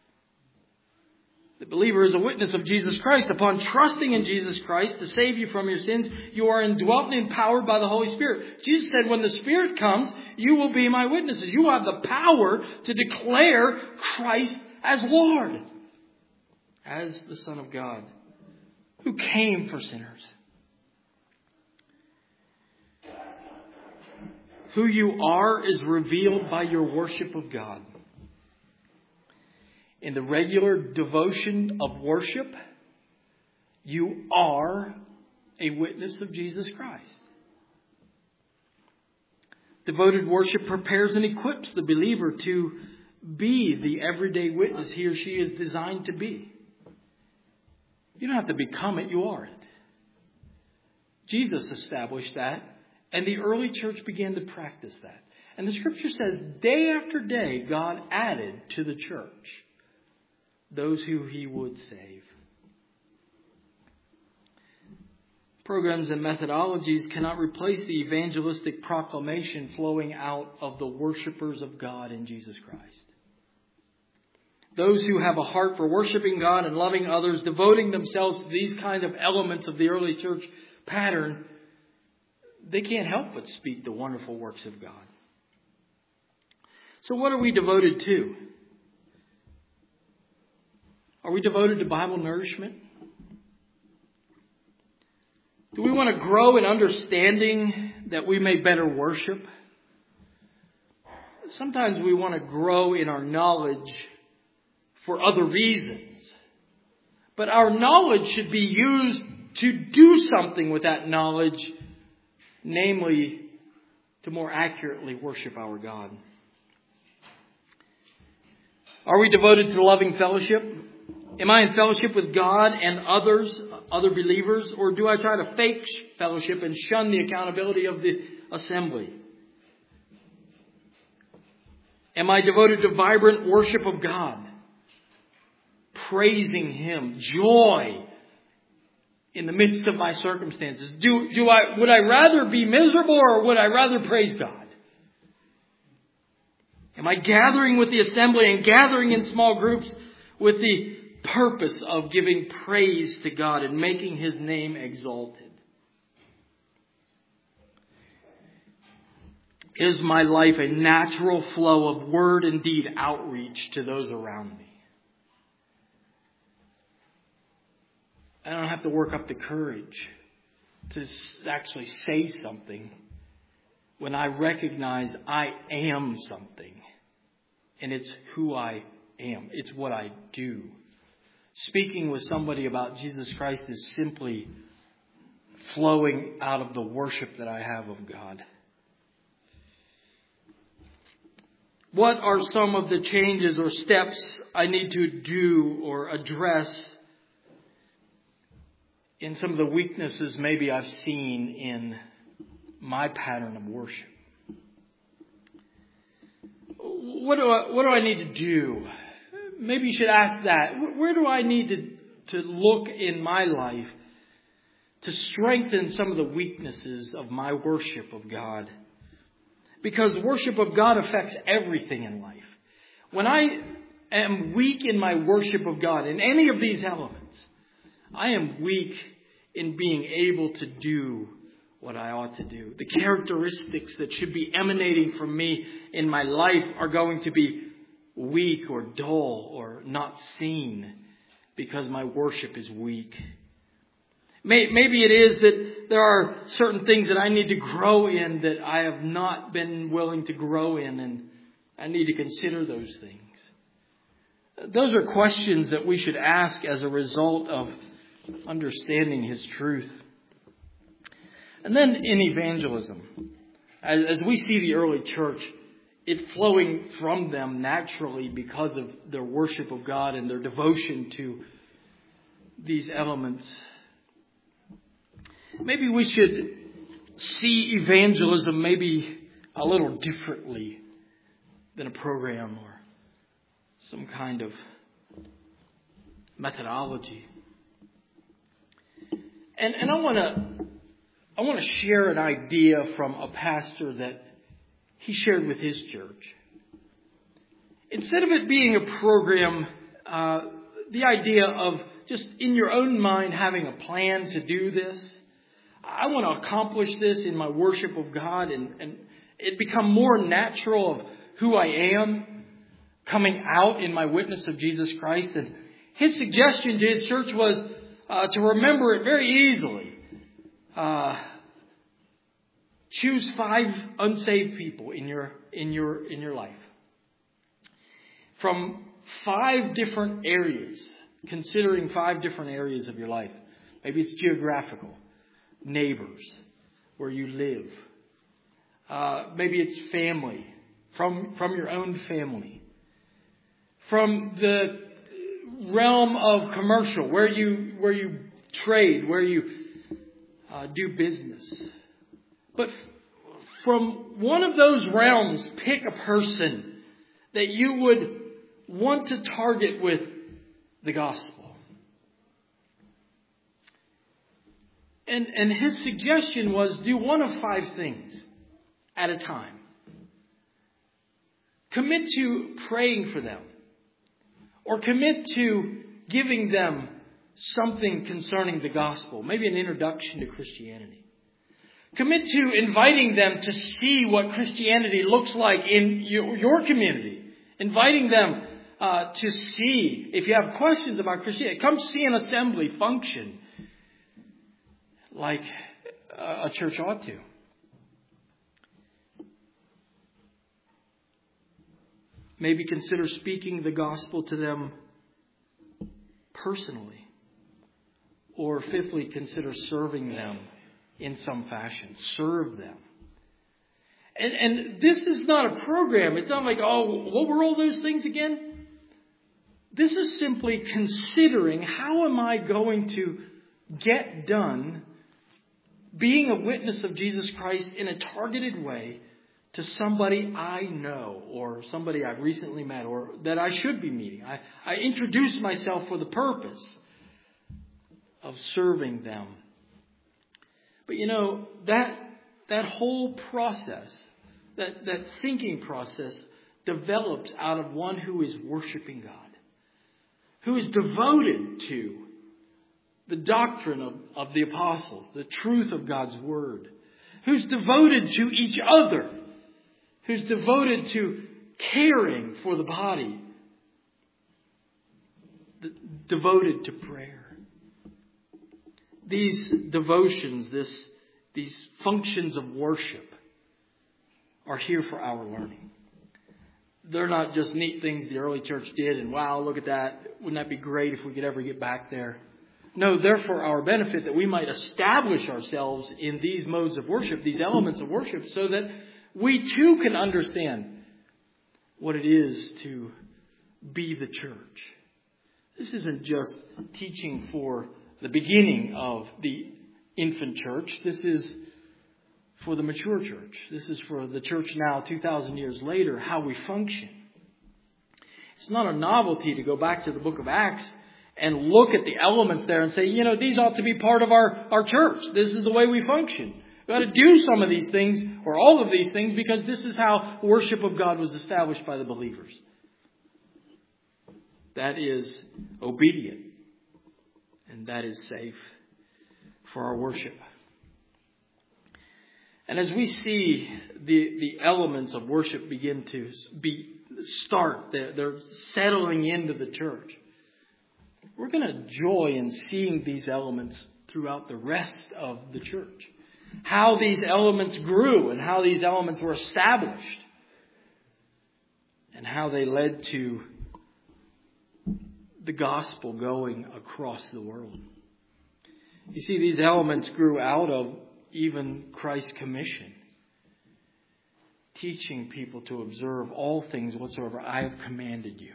The believer is a witness of Jesus Christ. Upon trusting in Jesus Christ to save you from your sins, you are indwelt and empowered by the Holy Spirit. Jesus said, when the Spirit comes, you will be my witnesses. You have the power to declare Christ as Lord, as the Son of God, who came for sinners. Who you are is revealed by your worship of God. In the regular devotion of worship, you are a witness of Jesus Christ. Devoted worship prepares and equips the believer to be the everyday witness he or she is designed to be. You don't have to become it, you are it. Jesus established that, and the early church began to practice that. And the Scripture says, day after day, God added to the church those who He would save. Programs and methodologies cannot replace the evangelistic proclamation flowing out of the worshipers of God in Jesus Christ. those who have a heart for worshiping God and loving others, devoting themselves to these kind of elements of the early church pattern, they can't help but speak the wonderful works of God. So what are we devoted to? Are we devoted to Bible nourishment? Do we want to grow in understanding that we may better worship? Sometimes we want to grow in our knowledge for other reasons. But our knowledge should be used to do something with that knowledge, namely to more accurately worship our God. Are we devoted to loving fellowship? Am I in fellowship with God and others, other believers, or do I try to fake fellowship and shun the accountability of the assembly? Am I devoted to vibrant worship of God? Praising Him, joy in the midst of my circumstances. Would I rather be miserable or would I rather praise God? Am I gathering with the assembly and gathering in small groups with the purpose of giving praise to God and making His name exalted? Is my life a natural flow of word and deed outreach to those around me? I don't have to work up the courage to actually say something when I recognize I am something. And it's who I am. It's what I do. Speaking with somebody about Jesus Christ is simply flowing out of the worship that I have of God. What are some of the changes or steps I need to do or address in some of the weaknesses maybe I've seen in my pattern of worship? What do I need to do? Maybe you should ask that. Where do I need to look in my life to strengthen some of the weaknesses of my worship of God? Because worship of God affects everything in life. When I am weak in my worship of God, in any of these elements, I am weak in being able to do what I ought to do. The characteristics that should be emanating from me in my life are going to be weak or dull or not seen because my worship is weak. Maybe it is that there are certain things that I need to grow in that I have not been willing to grow in, and I need to consider those things. Those are questions that we should ask as a result of understanding His truth. And then in evangelism, as we see the early church, it flowing from them naturally because of their worship of God and their devotion to these elements. Maybe we should see evangelism maybe a little differently than a program or some kind of methodology. And I want to share an idea from a pastor that he shared with his church. Instead of it being a program, the idea of just in your own mind having a plan to do this, I want to accomplish this in my worship of God and it become more natural of who I am coming out in my witness of Jesus Christ. And his suggestion to his church was to remember it very easily. Choose 5 unsaved people in your life from 5 different areas, considering 5 different areas of your life. Maybe it's geographical, neighbors, where you live. Maybe it's family, from your own family, from the realm of commercial, where you trade, where you do business. But from one of those realms, pick a person that you would want to target with the gospel. And his suggestion was do one of 5 things at a time. Commit to praying for them, Or commit to giving them something concerning the gospel, maybe an introduction to Christianity. Commit to inviting them to see what Christianity looks like in your community. Inviting them to see, if you have questions about Christianity, come see an assembly function like a church ought to. Maybe consider speaking the gospel to them personally. Or fifthly, consider serving them in some fashion. Serve them. And this is not a program. It's not like, oh, what were all those things again? This is simply considering, how am I going to get done being a witness of Jesus Christ in a targeted way to somebody I know, or somebody I've recently met, or that I should be meeting. I introduce myself for the purpose of serving them. But that whole process, that thinking process, develops out of one who is worshiping God, who is devoted to the doctrine of the apostles, the truth of God's word, who's devoted to each other, who's devoted to caring for the body, devoted to prayer. These devotions, these functions of worship are here for our learning. They're not just neat things the early church did and wow, look at that. Wouldn't that be great if we could ever get back there? No, they're for our benefit, that we might establish ourselves in these modes of worship, these elements of worship, so that we too can understand what it is to be the church. This isn't just teaching for the beginning of the infant church. This is for the mature church. This is for the church now, 2,000 years later, how we function. It's not a novelty to go back to the book of Acts and look at the elements there and say, these ought to be part of our church. This is the way we function. We've got to do some of these things, or all of these things, because this is how worship of God was established by the believers. That is obedient. And that is safe for our worship. And as we see the elements of worship begin to start, they're settling into the church, we're going to joy in seeing these elements throughout the rest of the church. How these elements grew and how these elements were established. And how they led to the gospel going across the world. You see, these elements grew out of even Christ's commission. Teaching people to observe all things whatsoever I have commanded you.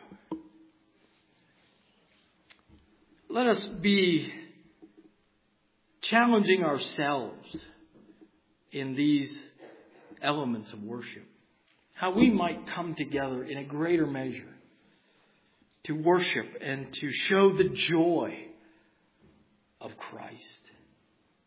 Let us be challenging ourselves in these elements of worship. How we might come together in a greater measure to worship and to show the joy of Christ.